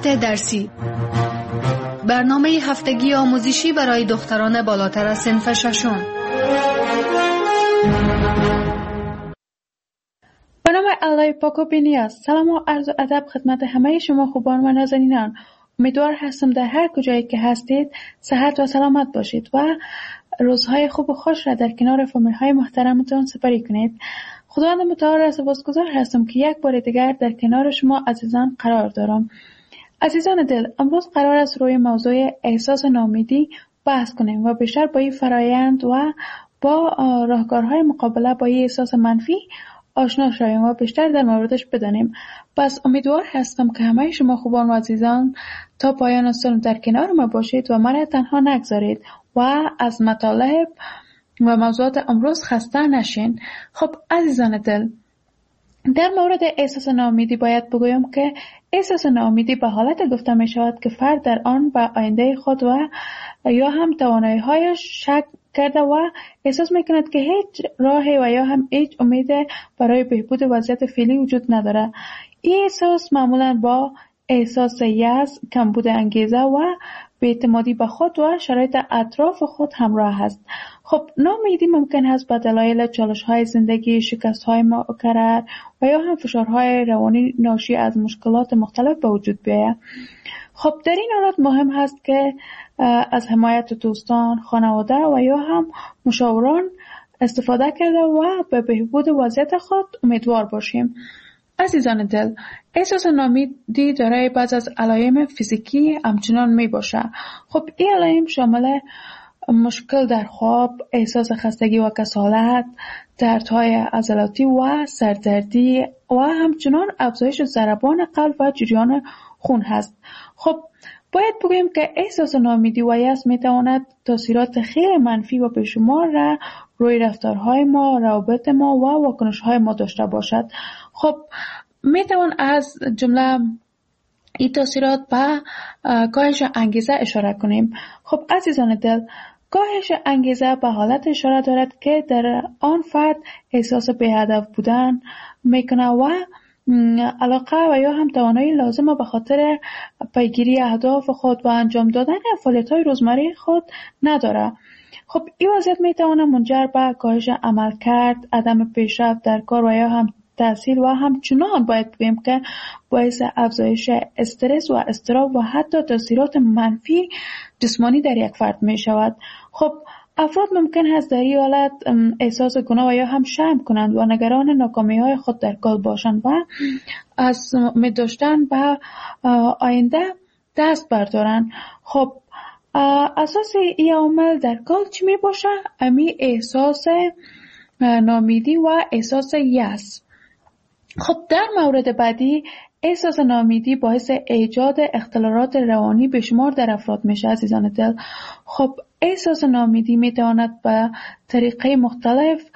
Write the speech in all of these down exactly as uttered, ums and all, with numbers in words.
درسی، برنامه هفتگی آموزشی برای دختران بالاتر از صنف ششم. به نام الله پاک و بی‌نیاز. سلام و عرض و ادب خدمت همه شما خوبان و نازنینان. امیدوار هستم در هر کجایی که هستید صحت و سلامت باشید و روزهای خوب و خوش را در کنار فامیل های محترمتان سپری کنید. خداوند متعال را سپاسگزار هستم که یک بار دیگر در کنار شما عزیزان قرار دارم. عزیزان دل، امروز قرار است روی موضوع احساس ناامیدی بحث کنیم و بیشتر با این فرایند و با راهکارهای مقابله با این احساس منفی آشنا شویم و بیشتر در موردش بدانیم. پس امیدوار هستم که همه شما خوبان و عزیزان تا پایان سال در کنار ما باشید و من تنها نگذارید و از مطالب و موضوعات امروز خسته نشین. خب عزیزان دل، در مورد احساس ناامیدی باید بگویم که احساس ناامیدی به حالت گفته می شود که فرد در آن به آینده خود و یا هم توانایی هایش شک کرده و احساس می کند که هیچ راهی و یا هم هیچ امید برای بهبود وضعیت فعلی وجود نداره. این احساس معمولا با احساس یأس، کمبود انگیزه و بی‌اعتمادی به خود و شرایط اطراف خود همراه است. خب ناامیدی ممکن است به دلایل چالش‌های زندگی، شکست‌های مکرر و یا هم فشارهای روانی ناشی از مشکلات مختلف به وجود بیاید. خب در این حالت مهم است که از حمایت دوستان، خانواده و یا هم مشاوران استفاده کرده و به بهبود وضعیت خود امیدوار باشیم. عزیزان دل، احساس ناامیدی دارای بعض از علائم فیزیکی همچنان می باشه. خب این علائم شامل مشکل در خواب، احساس خستگی و کسالت، دردهای عضلاتی و سردردی و همچنان افزایش ضربان قلب و جریان خون هست. خب باید بگویم که احساس ناامیدی و یأس می تواند تاثیرات خیلی منفی و بیشمار را روی رفتارهای ما، روابط ما و واکنش‌های ما داشته باشد. خب می توان از جمله این تاثیرات به کاهش انگیزه اشاره کنیم. خب عزیزان دل، کاهش انگیزه به حالت اشاره دارد که در آن فرد احساس بی‌هدف بودن میکنه و علاقه و یا هم توانایی لازمه به خاطر پیگیری اهداف خود و انجام دادن فعالیت‌های روزمره خود نداره. خب این وضعیت میتونه منجر به کاهش عملکرد، عدم پیشرفت در کار و یا هم تحصیل و همچنان باید بگیم که باعث افزایش استرس و اضطراب و حتی تاثیرات منفی جسمانی در یک فرد می شود. خب افراد ممکن است در این حالت احساس گناه و یا هم شرم کنند و نگران ناکامی های خود در کار باشند و از امید داشتن به آینده دست بردارند. خب اساس این عامل در کار چی می باشه؟ امی احساس ناامیدی و احساس یأس. خب در مورد بعدی احساس ناامیدی باعث ایجاد اختلالات روانی بشمار در افراد میشه. عزیزان دل، خب احساس ناامیدی میتواند به طریقه مختلف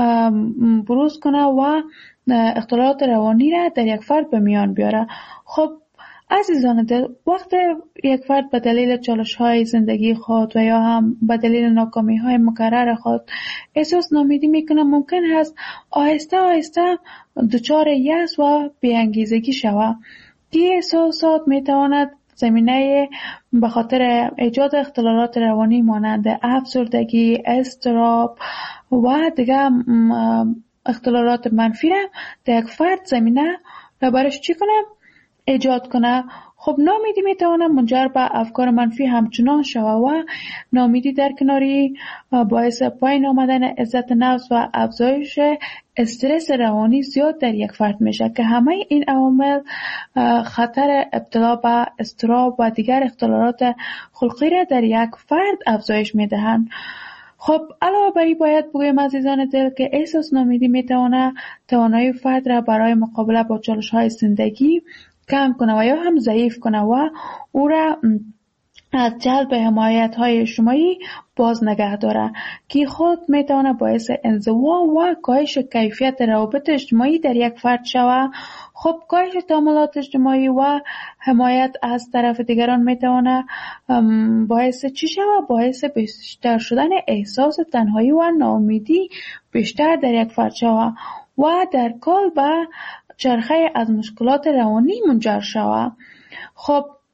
بروز کنه و اختلالات روانی را در یک فرد به میان بیاره. خب عزیزان دل، وقت یک فرد به دلیل چالش‌های زندگی خود و یا هم به دلیل ناکامی‌های مکرر خود احساس ناامیدی میکنه، ممکن است آهسته آهسته دچار یأس و بی‌انگیزگی شود. این احساسات میتواند زمینه به خاطر ایجاد اختلالات روانی مانند افسردگی، اضطراب و دیگه اختلالات منفی را در یک فرد زمینه را برش چی کنه؟ ایجاد کنه. خب ناامیدی میتونه منجر به افکار منفی همچنان شود و ناامیدی در کناری باعث پایین آمدن عزت نفس و افزایش استرس روانی زیاد در یک فرد میشه که همه این عوامل خطر ابتلا به اضطراب و دیگر اختلالات خلقی را در یک فرد افزایش میدهند. خب علاوه بر این باید بگویم عزیزان دل که احساس ناامیدی میتونه توانایی فرد را برای مقابله با چالش‌های زندگی کم کنه و یا هم ضعیف کنه و او را از جلب حمایت‌های اجتماعی باز نگه داره که خود میتونه باعث انزوا و کاهش کیفیت روابط اجتماعی در یک فرد شود. خب کاهش تعاملات اجتماعی و حمایت از طرف دیگران میتونه باعث چی شود؟ باعث بیشتر شدن احساس تنهایی و ناامیدی بیشتر در یک فرد شود و در کل به چرخه از مشکلات روانی منجر شود. خب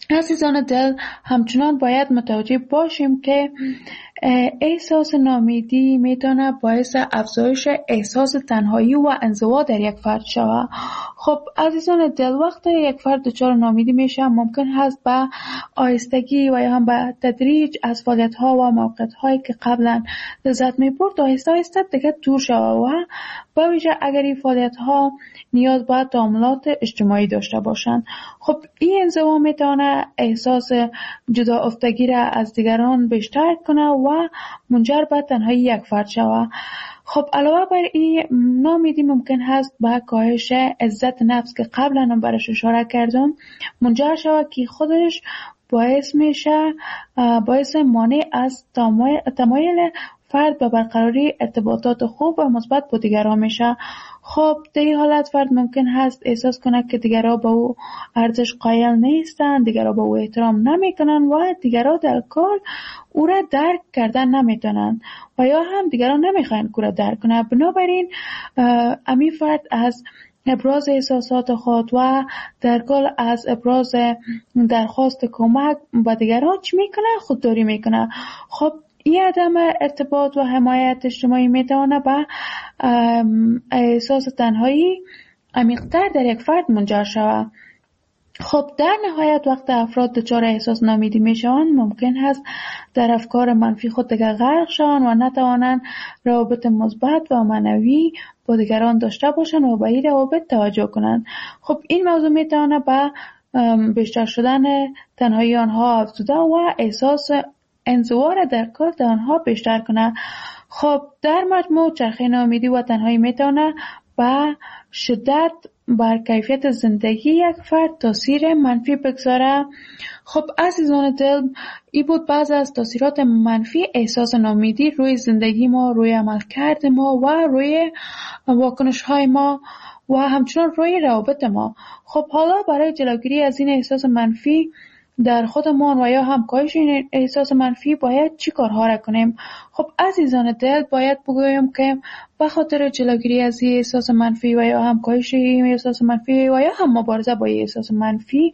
عزیزان دل، همچنان باید متوجه باشیم که احساس ناامیدی میتونه باعث افزایش احساس تنهایی و انزوا در یک فرد شود. خب عزیزان دل، وقتی یک فرد دچار ناامیدی میشه ممکن هست به آهستگی و یا هم به تدریج از فعالیت‌ها و موقعیت‌هایی که قبلا لذت می‌برد آهسته آهسته دیگه دور شود و به ویژه اگر این فعالیت‌ها نیاز به تعاملات اجتماعی داشته باشند. خب این انزوا میتونه احساس جدا افتگی را از دیگران بیشتر کنه و منجر به تنهایی یک فرد شود. خب علاوه بر این، ناامیدی ممکن هست به کاهش عزت نفس که قبلا هم برش اشاره کردم منجر شود که خودش باعث میشه باعث مانع از تمایل فرد به برقراری ارتباطات خوب و مثبت با دیگران میشه. خب در این حالت فرد ممکن هست احساس کنه که دیگران به او ارزش قائل نیستند، دیگران به او احترام نمیکنن و دیگران در کل او را درک کردن نمیتونن و یا هم دیگران نمیخواین او را درک کنه. بنابراین امی فرد از ابراز احساسات خود و در کل از ابراز درخواست کمک به دیگران چی میکنه؟ خودداری میکنه. خب این عدم ارتباط و حمایت اجتماعی میتونه به احساس تنهایی عمیق‌تر در یک فرد منجر شود. خب در نهایت وقت افراد دچار احساس ناامیدی میشوند ممکن هست در افکار منفی خود دیگر غرق شوند و نتوانند روابط مثبت و معنوی با دیگران داشته باشند و به این روابط توجه کنند. خب این موضوع میتونه به بیشتر شدن تنهایی آنها افزوده و احساس انزوا را در کار در آنها بیشتر کنه. خب در مجموع چرخه ناامیدی و تنهایی میتونه به شدت بر کیفیت زندگی یک فرد تاثیر منفی بگذاره. خب عزیزان دل، این بود بعض از تاثیرات منفی احساس ناامیدی روی زندگی ما، روی عملکرد ما و روی واکنش های ما و همچنان روی روابط ما. خب حالا برای جلوگیری از این احساس منفی در خودمان و یا هم کاهش این احساس منفی باید چی کارها را کنیم؟ خب عزیزان دل، باید بگویم که به خاطر جلوگیری از این احساس منفی و یا هم کاهش این احساس منفی و یا هم مبارزه با این احساس منفی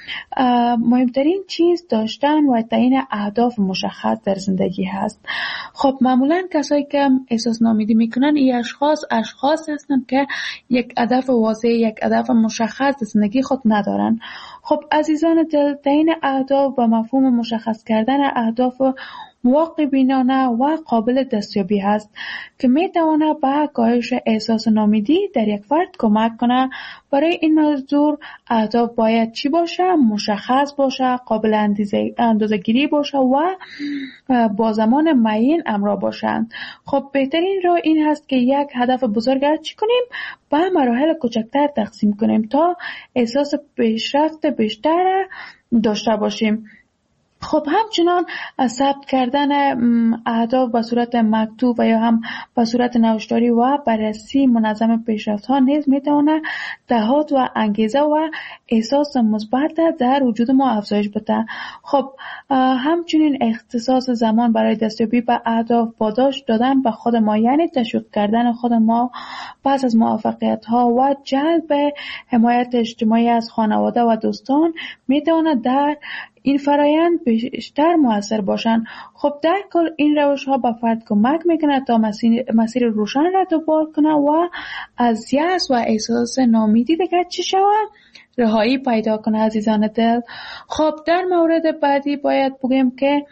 مهمترین چیز داشتن و تعیین اهداف مشخص در زندگی هست. خب معمولا کسایی که احساس ناامیدی میکنن این اشخاص اشخاص هستند که یک هدف واضح، یک هدف مشخص در زندگی خود ندارن. خب عزیزان دل، تعیین اهداف و مفهوم مشخص کردن اهداف واقع بینانه و قابل دستیابی هست که می تواند به کاهش احساس ناامیدی در یک فرد کمک کنه. برای این موضوع اهداف باید چی باشه؟ مشخص باشه، قابل اندازه‌گیری باشه و با زمان معین همراه باشند. خب بهترین راه این هست که یک هدف بزرگ را چی کنیم؟ به مراحل کوچکتر تقسیم کنیم تا احساس پیشرفت بیشتر داشته باشیم. خب همچنان ثبت کردن اهداف به صورت مکتوب و یا هم به صورت نوشتاری و بررسی منظم پیشرفت‌ها نیز میتونه دهات و انگیزه و احساس مثبت در وجود ما افزایش بده. خب همچنین اختصاص زمان برای دستیابی به اهداف، پاداش دادن به خود ما یعنی تشویق کردن خود ما پس از موفقیت‌ها و جلب حمایت اجتماعی از خانواده و دوستان میتونه در این فرایند بیشتر مؤثر باشند. خب در کل این روش ها به فرد کمک میکنه تا مسیر, مسیر روشن را دنبال کنه و از یأس و احساس ناامیدی دیگر چی شود؟ رهایی پیدا کنه. عزیزان دل، خب در مورد بعدی باید بگیم که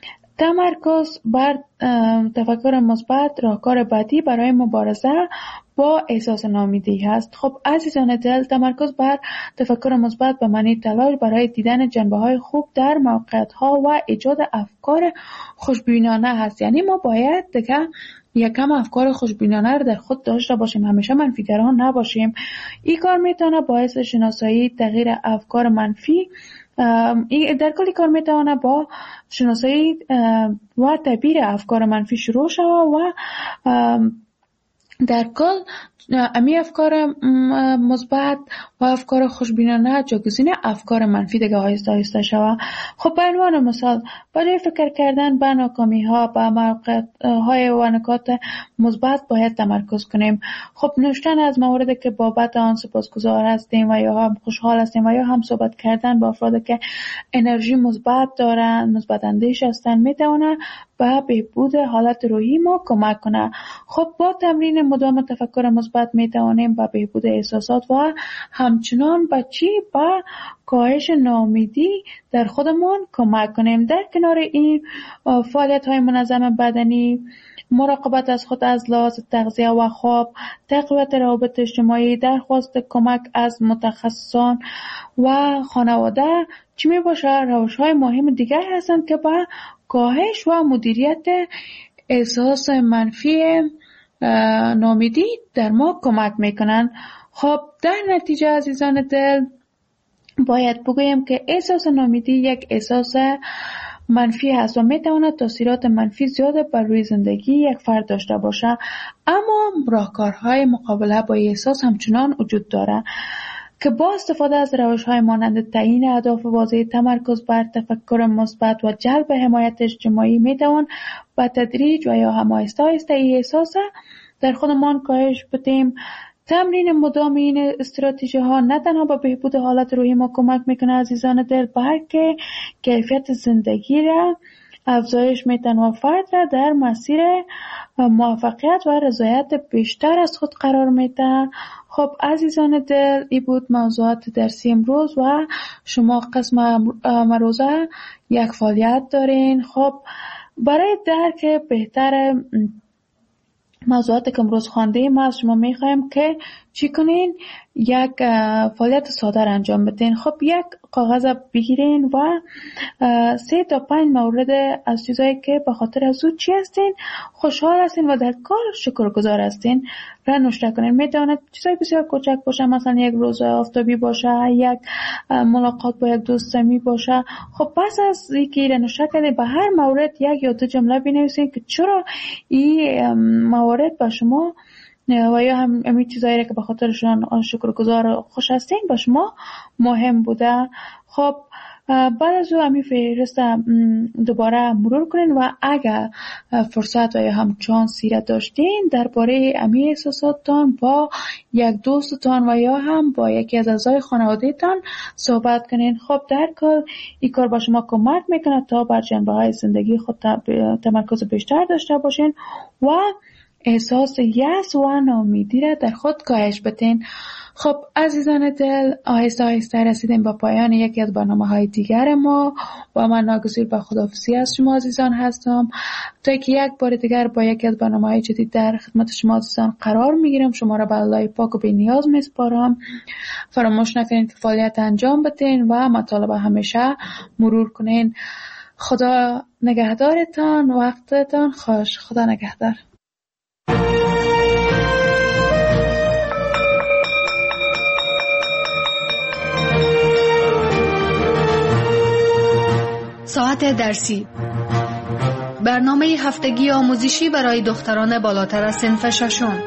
تمرکز بر تفکر مثبت راهکار بعدی برای مبارزه با احساس ناامیدی هست. خب عزیزان دل، تمرکز بر تفکر مثبت به معنی تلاش برای دیدن جنبه‌های خوب در موقعیت‌ها و ایجاد افکار خوشبینانه هست. یعنی ما باید دیگه یکم افکار خوشبینانه رو در خود داشته باشیم، همیشه منفی‌گران نباشیم. این کار میتونه باعث شناسایی تغییر افکار منفی در کلی کار میتونه با شناسایی و تعبیر افکار منفی شروع شود و در کل امی افکار مثبت و افکار خوشبینانه جایگزین افکار منفی دیگه آهسته آهسته شوه. خب به عنوان مثال برای فکر کردن به ناکامی ها به موقعیت های و نکات مثبت باید تمرکز کنیم. خب نوشتن از مواردی که بابت آن سپاسگزار هستیم و یا هم خوشحال هستیم و یا هم صحبت کردن با افرادی که انرژی مثبت دارن، مثبت اندیش هستن، میتونه به بهبود حالت روحی ما کمک کنه. خب با تمرین مدام تفکر مثبت میتوانیم به بهبود احساسات و همچنان به چی به کاهش ناامیدی در خودمان کمک کنیم. در کنار این فعالیت های منظم بدنی، مراقبت از خود از لحاظ تغذیه و خواب، تقویت روابط اجتماعی، درخواست کمک از متخصصان و خانواده چی می باشه روش های مهم دیگر هستند که به کاهش و مدیریت احساس منفی ناامیدی در ما کمک میکنن. خب در نتیجه عزیزان دل باید بگویم که احساس ناامیدی یک احساس منفی هست و میتواند تاثیرات منفی زیاده بر روی زندگی یک فرد داشته باشه، اما راهکارهای مقابله با احساس همچنان وجود داره که با استفاده از روش‌های مانند تعیین اهداف واضح، تمرکز بر تفکر مثبت و جلب حمایت اجتماعی میتوان با تدریج و یا هم آهسته آهسته این احساس در خودمان کاهش بدیم. تمرین مدام این استراتژی ها نه تنها به بهبود حالت روحی ما کمک میکنه عزیزان دل، بلکه کیفیت زندگی را افزایش میتن و فرد را در مسیر موفقیت و رضایت بیشتر از خود قرار میتن. خب عزیزان دل این بود موضوعات درسی امروز و شما قسم امروزه یک فعالیت دارین. خب برای درک بهتر موضوعات که امروز خواندیم ما از شما میخوایم که چی کنین؟ یک فعالیت ساده را انجام بدین. خب یک کاغذ بگیرین و سه تا پنج مورد از چیزایی که به خاطر از او چی هستین خوشحال هستین و در کار شکرگزار هستین را نوشته کنین. میتواند چیزای بسیار کوچک باشه، مثلا یک روز آفتابی باشه، یک ملاقات با یک دوست صمیمی باشه. خب پس از اینکه را نوشته کردین به هر مورد یک یا دو جمله بنویسین که چرا این موارد به شما و یا هم امی چیزایی که به خاطرشان شکرگزار خوش هستین به شما مهم بوده. خب بعد از او امی فهرست دوباره مرور کنین و اگر فرصت و یا هم چانسی را داشتین درباره امی احساساتتان با یک دوستتان و یا هم با یکی از اعضای خانواده‌تان صحبت کنین. خب در کل این کار با شما کمک میکنه تا بر جنبه‌های زندگی خود تمرکز بیشتر داشته باشین و احساس یأس و ناامیدی را در خود کاهش بدین. خب عزیزان دل آهسته آهسته رسیدیم به پایان یکی از برنامه‌های دیگر ما و من ناگزیر به خداحافظی از شما عزیزان هستم تا که یک بار دیگر با یکی از برنامه‌های جدید در خدمت شما عزیزان قرار میگیرم. شما را به الله پاک و بی نیاز میسپارم. فراموش نکنید که فعالیت انجام بدین و مطالب همیشه مرور کنین. خدا نگهدارتان، وقتتان خوش. خدا نگهدار. ساعت درسی، برنامه هفتگی آموزشی برای دختران بالاتر از صنف ششم.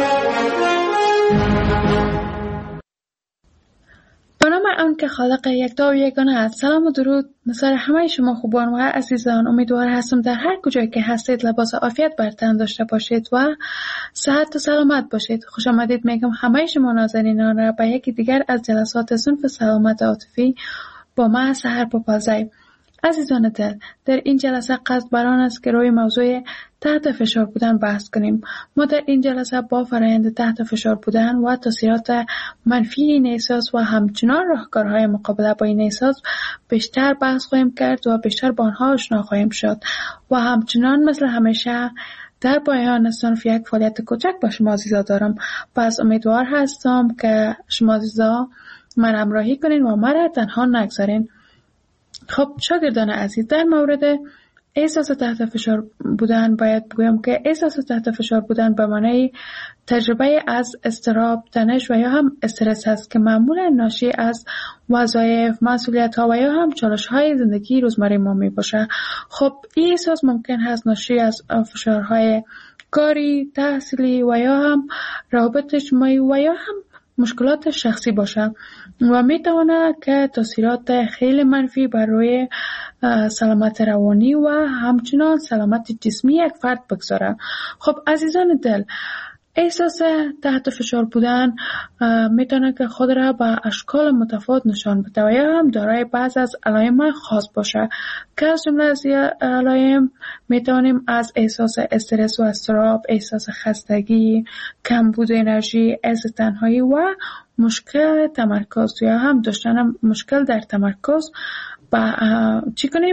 به نام آن که خالق یکتا و یگانه است. سلام و درود نثار همه شما خوبان و عزیزان. امیدوار هستم در هر کجایی که هستید لباس عافیت بر تن داشته باشید و صحت و سلامت باشید. خوش آمدید میگم همه شما نازنینان را به یکی دیگر از جلسات صنف سلامت عاطفی با من سحر پاپازی. عزیزان دل، در این جلسه قصد بر آن است که روی موضوع تحت فشار بودن بحث کنیم. ما در این جلسه با فرآیند تحت فشار بودن و تاثیرات منفی این احساس و همچنان راهکارهای مقابله با این احساس بیشتر بحث خواهیم کرد و بیشتر با آنها آشنا خواهیم شد و همچنان مثل همیشه در پایان صنف یک فعالیت کوچک با شما عزیزا دارم. پس امیدوار هستم که شما عزیزا من همراهی کنین و مرا تنها نگذارین. خب شاگردان عزیز، در مورد احساس تحت فشار بودن باید بگویم که احساس تحت فشار بودن به معنای تجربه از اضطراب، تنش و یا هم استرس است که معمولا ناشی از وظایف، مسئولیت‌ها و یا هم چالش‌های زندگی روزمره ما می‌باشد. خب این احساس ممکن است ناشی از فشارهای کاری، تحصیلی و یا هم روابط اجتماعی و یا هم مشکلات شخصی باشه و میتونه که تاثیرات خیلی منفی بر روی سلامت روانی و همچنان سلامت جسمی یک فرد بگذاره. خب عزیزان دل، احساس تحت فشار بودن میتونه که خود را به اشکال متفاوت نشان بده و یا هم دارای بعض از علائم خاص باشه که از جمله از علائم میتونیم از احساس استرس و اضطراب، احساس خستگی، کمبود انرژی، حس تنهایی و مشکل تمرکز یا هم داشتن مشکل در تمرکز با چی کنیم؟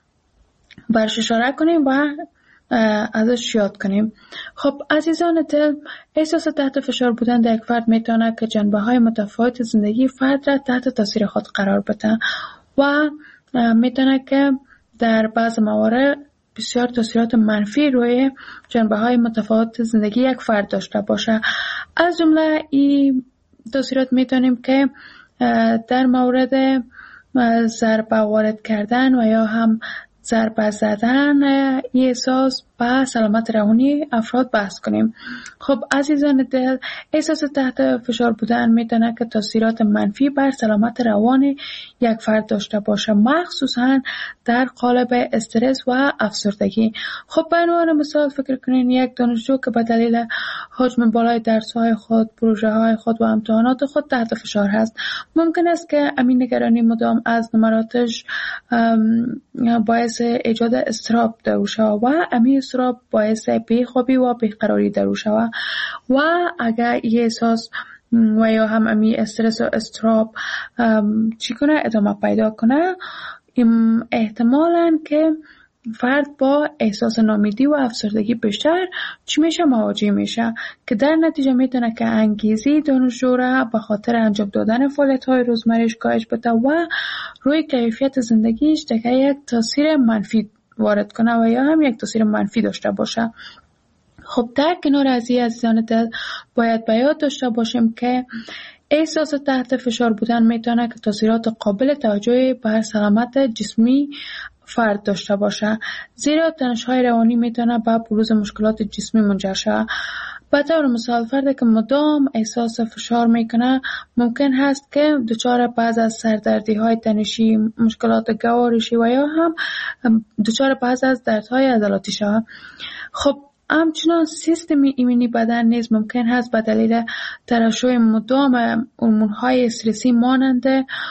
برش اشاره کنیم و ازش یاد کنیم. خب عزیزان دل، احساس تحت فشار بودن در یک فرد میتونه که جنبه های متفاوت زندگی فرد را تحت تاثیر خود قرار بده و میتونه که در بعض موارد بسیار تاثیرات منفی روی جنبه های متفاوت زندگی یک فرد داشته باشه. از جمله این تاثیرات میتونیم که در مورد ضربه وارد کردن و یا هم ضربه زدن این احساس به سلامت روانی افراد بحث کنیم. خب عزیزان دل، احساس تحت فشار بودن میتونه که تاثیرات منفی بر سلامت روان یک فرد داشته باشه، مخصوصا در قالب استرس و افسردگی. خب به عنوان مثال فکر کنین یک دانشجو که به دلیل حجم بالای درس‌های خود، پروژه‌های خود و امتحانات خود تحت فشار هست، ممکن است که امین نگرانی مدام از نمراتش باعث ایجاد اضطراب در شه و امین اضطراب باعث بیخوابی و بیقراری در شه و اگر این احساس و یا هم امی استرس و اضطراب چی کنه ادامه پیدا کنه، احتمالاً که فرد با احساس ناامیدی و افسردگی بیشتر چی میشه مواجه میشه که در نتیجه میتونه که انگیزی دانشجو را به خاطر انجام دادن فعالیت‌های روزمره‌اش کاهش بده و روی کیفیت زندگیش دیگه یک تاثیر منفی وارد کنه و یا هم یک تاثیر منفی داشته باشه. خب در کنار از این عزیزان دل باید به یاد داشته باشیم که احساس تحت فشار بودن میتونه که تاثیرات قابل توجهی بر سلامت جسمی فرد داشته باشه، زیرا تنش‌های روانی میتونه به بروز مشکلات جسمی منجر شه. به طور مثال فردی که مدام احساس فشار میکنه ممکن هست که دچار بعض از سردردی‌های تنشی، مشکلات گوارشی و یا هم دچار بعض از دردهای عضلاتی شه. خب همچنان سیستم ایمنی بدن نیز ممکن هست به دلیل ترشح مدام هورمون‌های استرسی مانند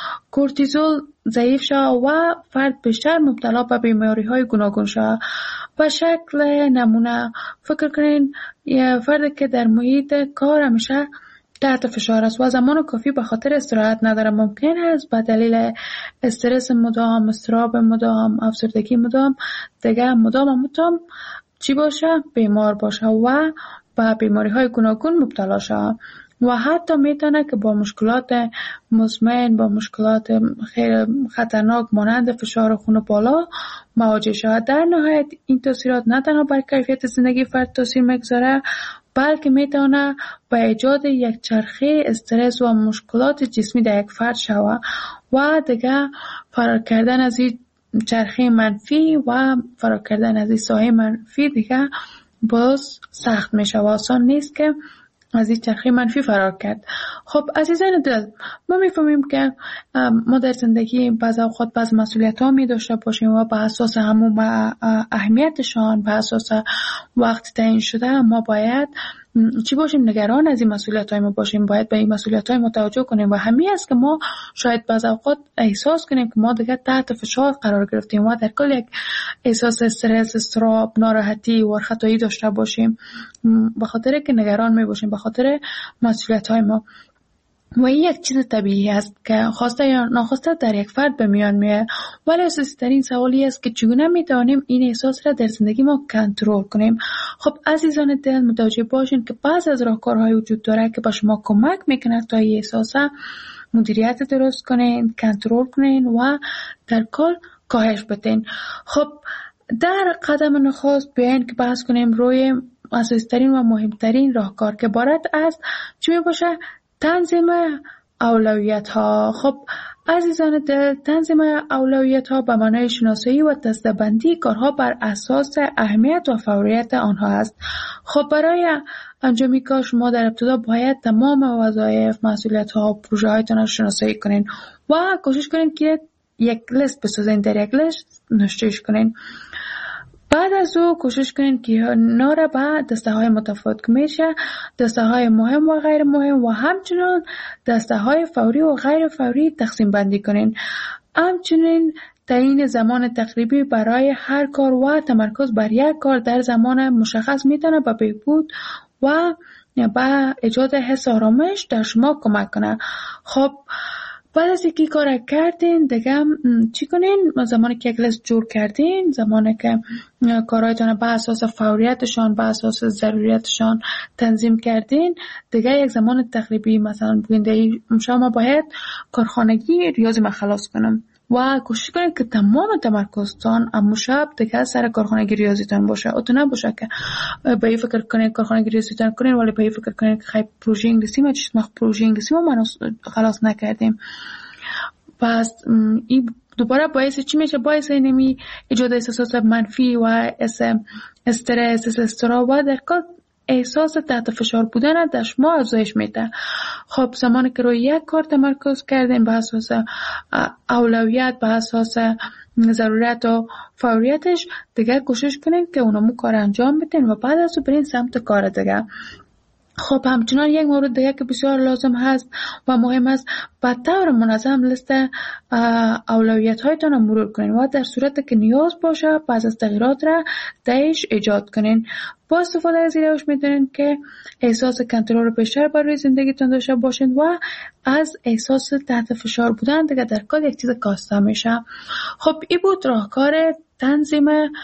کورتیزول ضعیف شود و فرد بیشتر مبتلا به بیماری‌های گوناگون شود. به شکل نمونه فکر کنین یه فردی که در محیط کار همیشه تحت فشار است و زمان کافی به خاطر استراحت نداره، ممکن است به دلیل استرس مدام، اضطراب مدام، افسردگی مدام دیگه مدام مدام چی باشه؟ بیمار باشه و به بیماری‌های گوناگون مبتلا شود و حتی میتونه که با مشکلات مزمن، با مشکلات خیلی خطرناک مانند فشار خون بالا مواجه شود. در نهایت این تاثیرات نه تنها بر کیفیت زندگی فرد تاثیر میگذاره، بلکه میتونه به ایجاد یک چرخه استرس و مشکلات جسمی در یک فرد شود و دیگه فرار کردن از این چرخه منفی و فرار کردن از این سایه منفی دیگه باز سخت میشه و آسان نیست که از این چرخه منفی فرار کرد. خب عزیزان دل، ما میفهمیم که ما در زندگی بعض اوقات بعض مسئولیت ها می داشته باشیم و به اساس همون اهمیتشان، به اساس وقت تعیین شده ما باید چی باشیم؟ نگران از این مسئولیت های ما باشیم، باید به این مسئولیت های ما توجه کنیم و همین است که ما شاید بعض اوقات احساس کنیم که ما دیگه تحت فشار قرار گرفتیم و در کل یک احساس استرس، اضطراب، ناراحتی و خطایی داشته باشیم به خاطر که نگران می باشیم به خاطر مسئولیت های ما. و این یک چیز طبیعی است که خواسته یا ناخواسته در یک فرد به میان میاد، ولی اساسی ترین سوالی است که چگونه میتوانیم این احساس را در زندگی ما کنترل کنیم. خب عزیزان دل، متوجه باشین که بعض از راهکارهای وجود داره که به شما کمک میکنه تا این احساس مدیریت درست کنین، کنترل کنین و در کل کاهش بدین. خب در قدم نخست بیاین که بحث کنیم روی اساسی ترین و مهمترین راهکار که عبارت است چی می باشه؟ تنظیم اولویت ها. خب عزیزان دل، تنظیم اولویت ها به معنای شناسایی و دسته‌بندی کارها بر اساس اهمیت و فوریت آنها است. خب برای انجام کار شما در ابتدا باید تمام وظایف، مسئولیت ها و پروژه هایتان را شناسایی کنین و کوشش کنین که یک لیست بسازین، در یک لیست نوشتهش کنین. بعد از او کوشش کنین که اینا را به دسته های متفاوت که میشه دسته های مهم و غیر مهم و همچنان دسته های فوری و غیر فوری تقسیم بندی کنین. همچنین تعیین زمان تقریبی برای هر کار و تمرکز بر یک کار در زمان مشخص میتونه به بهبود و به ایجاد حس آرامش در شما کمک کنه. خب بعد از اینکه کار کردین دیگه چی کنین؟ زمانی که یک لیست جور کردین، زمانی که کارهایتان به اساس فوریتشان، به اساس ضروریتشان تنظیم کردین، دیگه یک زمان تقریبی مثلا بگین شما باید کارخانگی ریاضی ما خلاص کنم و کوشش کنید که تمام تمرکزتان امو شب دیگه سر کارخانگی ریاضیتان باشه. اتو نباشه که به این فکر کنید کارخانگی ریاضیتان کنید ولی به این فکر کنید که خیلی پروژه انگلیسی ما چیز مخ پروژه انگلیسی ما منو خلاص نکردیم. پس این دوباره باعث چی میشه؟ باعث اینمی ایجاد احساسات منفی و استرس، استرس و در کار احساس تحت فشار بودن در شما افزایش میده. خب زمانی که روی یک کار تمرکز کردین به اساس اولویت، به اساس ضرورت و فوریتش، دیگه کوشش کنین که اونمو کار انجام بدین و بعد از اون برین سمت کار دیگه. خب همچنان یک مورد دیگه که بسیار لازم هست و مهم است، به طور منظم لیست اولویت هایتان رو مرور کنین و در صورت که نیاز باشه بعض از تغییرات را درش ایجاد کنین. با استفاده از این روش میتونین که احساس کنترل بیشتر برای زندگیتون داشته باشین و از احساس تحت فشار بودن دیگه در کار یک چیز کاسته میشه. خب این بود راهکار تنظیم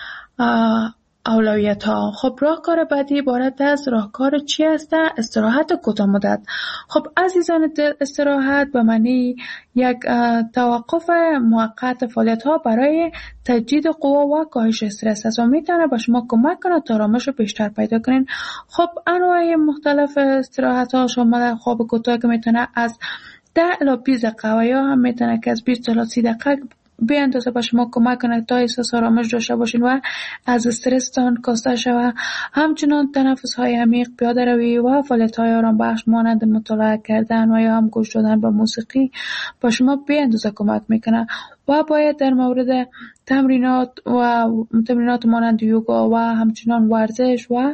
اولویت ها. خب راهکار بعدی عبارت از راهکار چی است؟ استراحت کوتاه مدت. خب عزیزان دل، استراحت به معنی یک توقف موقت فعالیت ها برای تجدید قوا و کاهش استرس است و میتونه به شما کمک کنه تا آرامش بیشتر پیدا کنین. خب انواع مختلف استراحت ها شامل خواب کوتاه که میتونه از ده الی بیست دقیقه و یا هم میتونه که از بیست الی سی دقیقه به اندازه به شما کمک کنه تا احساس آرامش داشته باشین و از استرستان کاسته شوه. همچنان تنفس های عمیق، پیاده روی و فعالیت های آرام بخش مانند مطالعه کردن و یا هم گوش دادن به موسیقی به شما به اندازه کمک میکنه. و باید در مورد تمرینات و تمرینات مانند یوگا و همچنان ورزش و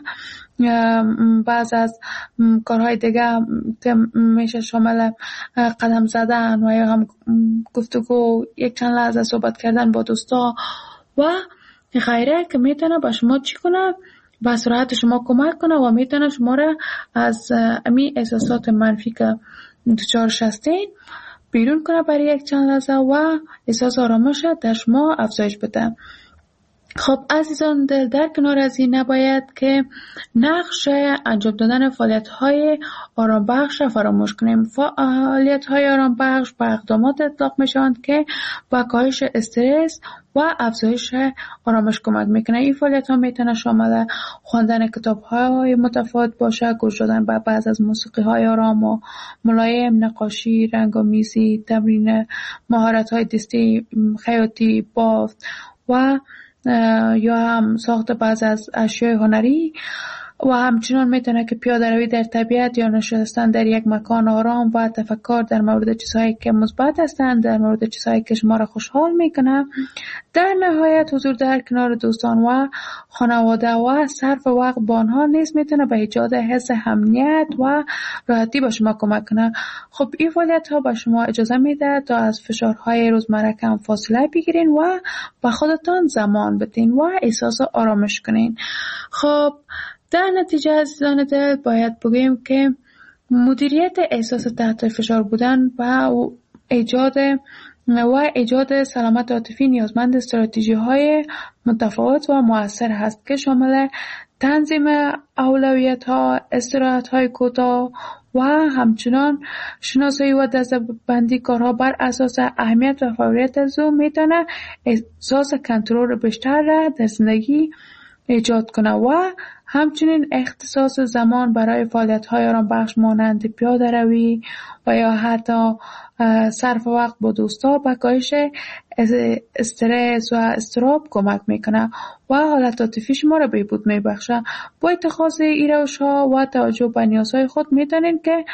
بعض از کارهای دیگه که میشه شامل قدم زدن و یا هم گفتگو، یک چند لحظه صحبت کردن با دوستا و غیره که میتونه با شما چی کنه؟ به سرعت شما کمک کنه و میتونه شما را از امی احساسات منفی که دچارش هستین بیرون کنه برای یک چند لحظه و احساس آرامش در شما افزایش بده. خب عزیزان دل، در کنار از این نباید که نقش انجام دادن فعالیت های آرام بخش را فراموش کنیم. فعالیت های آرام بخش به اقدامات اطلاق می شوند که با کاهش استرس و افزایش آرامش کمک میکنه. این فعالیت ها میتونه شامل خواندن کتاب های متفاوت باشه، گوش دادن به بعض از موسیقی های آرام و ملایم، نقاشی، رنگامیزی، تمرین مهارت های دستی، خیاطی، بافت و یا هم ساخت بعض از اشیاء هنری و همچنان میتونه که پیاده روی در طبیعت یا نشستن در یک مکان آرام و تفکر در مورد چیزهایی که مثبت هستند، در مورد چیزهایی که شما را خوشحال میکنه. در نهایت حضور در کنار دوستان و خانواده و صرف وقت با آنها نیز میتونه به ایجاد حس امنیت و راحتی به شما کمک کنه. خب این فعالیت ها به شما اجازه میده تا از فشارهای روزمره کم فاصله بگیرین و به خودتان زمان بدین و احساس آرامش کنین. خب در نتیجه عزیزان دل باید بگویم که مدیریت احساس تحت فشار بودن و ایجاد و ایجاد سلامت عاطفی نیازمند استراتژی های متفاوت و مؤثر هست که شامل تنظیم اولویت ها، استراحت های کوتاه و همچنان شناسایی و دسته‌بندی کارها بر اساس اهمیت و فوریت از او میتونه احساس کنترل بیشتر را در زندگی ایجاد کنه و همچنین اختصاص زمان برای فعالیت‌های آرامبخش مانند پیاده روی و یا حتی صرف وقت با دوستا به کاهش استرس و اضطراب کمک میکنه و حالت عاطفی شما را بهبود میبخشه. با اتخاذ این روش‌ها و توجه به نیازهای خود میتونین که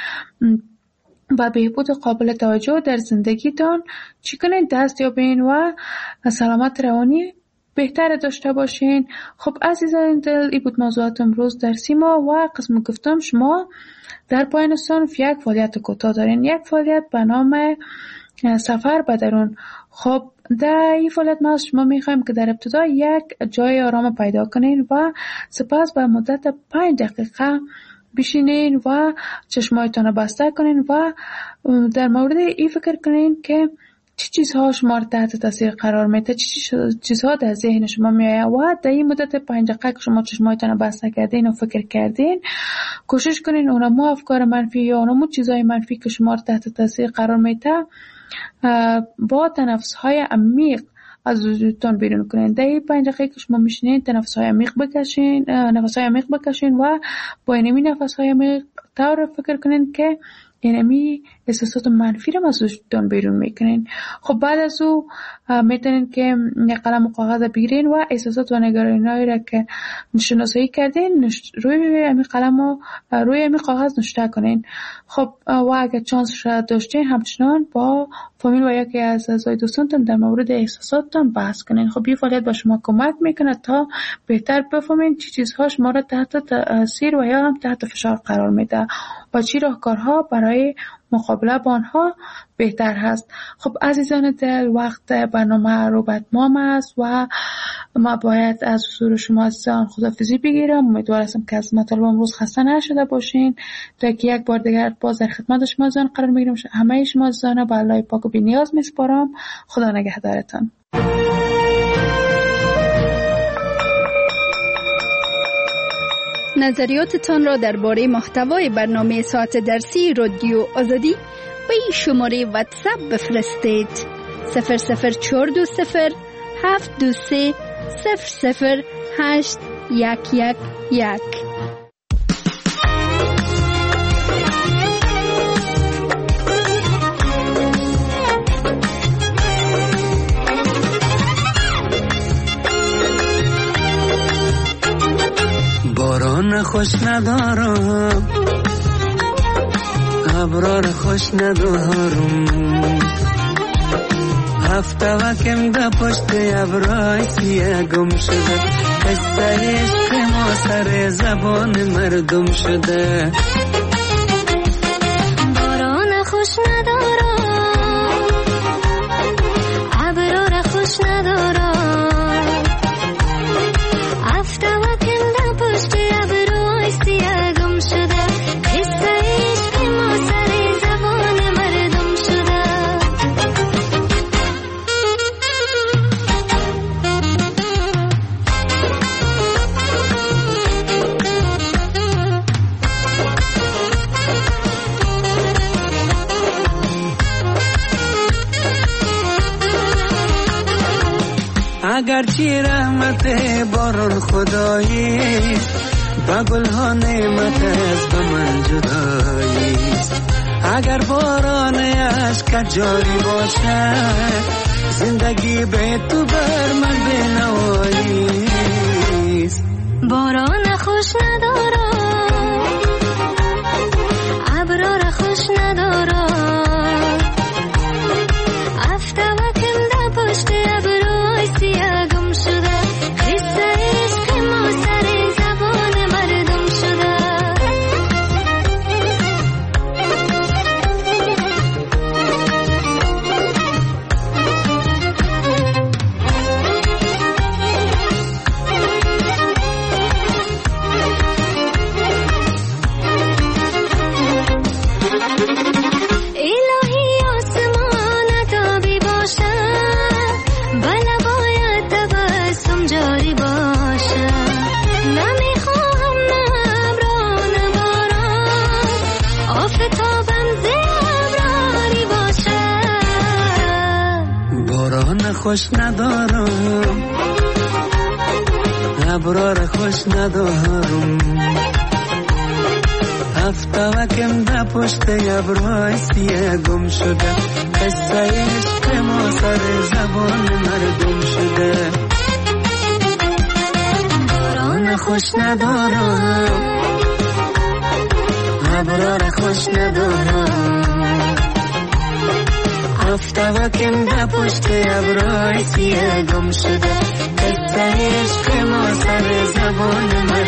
با بهبود قابل توجه در زندگیتان چی کنین دست یابین و سلامت روانی بهتر داشته باشین. خب عزیزان دل، این بود موضوعات امروز در سیما و قسم گفتم شما در پایان صنف یک فعالیت کوتاه دارین، یک فعالیت به نام سفر به درون. خب در این فعالیت ما از شما میخوایم که در ابتدا یک جای آرام پیدا کنین و سپس به مدت پنج دقیقه بشینین و چشمایتان بسته کنین و در مورد این فکر کنین که چی چیزها شما را تحت تاثیر قرار میده، چی چیزها در ذهن شما میآید و در این مدت پنج دقیقه که شما چشمایتان بسته کردین و فکر کردین کوشش کنین اونمو افکار منفی یا اونمو چیزهای منفی که شما را تحت تاثیر قرار میده با تنفس‌های عمیق از وجودتان بیرون کنین. در این پنج دقیقه که شما میشینین تنفس‌های عمیق بکشین، نفس‌های عمیق بکشین و با این نفس‌های عمیق طور فکر کنین که اینمی احساسات منفی رو از وجودتان بیرون میکنین. خب بعد از او میتونین که یک قلم و کاغذ بگیرین و احساسات و نگرانی‌هایی را که شناسایی کردین روی همین قلم و روی همین کاغذ نوشته کنین. خب و اگر چانس داشتین همچنان با فامیل و یکی از اعضای دوستانتون در مورد احساساتتان بحث کنین. خب این فعالیت به شما کمک میکنه تا بهتر بفهمین چی چیزها شما را تحت تاثیر و یا هم تحت فشار قرار میده و چی راهکارها برای مقابله با آنها بهتر هست. خب عزیزان دل، وقت برنامه رو به اتمام است و ما باید از حضور شما عزیزان خداحافظی بگیرم. امیدوار هستم که از مطالب امروز خسته نشده باشین تا که یک بار دیگر باز در خدمت شما عزیزان قرار میگیرم. همه شما عزیزان به الله پاک و بی‌نیاز میسپارم. خدا نگهدارتان. نظریاتتان را درباره محتوای برنامه ساعت درسی رادیو آزادی به این شماره واتساپ بفرستید: صفر صفر چهار دو صفر هفت دو سه صفر صفر هشت یک یک یک. باران خوش ندارم، ابرار خوش ندارم، هفته وکم ده پشت ابرای سیه گم شده، قصه عشق ما سر زبان مردم شده. باران خوش ندارم، ابرار خوش ندارم، اگرچه رحمت باران خدایی با گلها نعمت از به من جداییست، اگر باران عشق جاری باشد زندگی به تو بر من بنواییست. باران خوش ندارم، ابرار خوش ندارم، هفته وکم ده پشت ابروی سیاه گم شده، قصه عشق ما سر زبان مردم شده. خوش ندارم، ابرار خوش ندارم هفته وکم در پشت ابرای سیه گم شده قصه عشق ما سر زبان مردم شده باران خوش ندارم ابرار خوش ندارم هفته وکم در پشت ابرای سیه گم شده قصه عشق ما سر زبان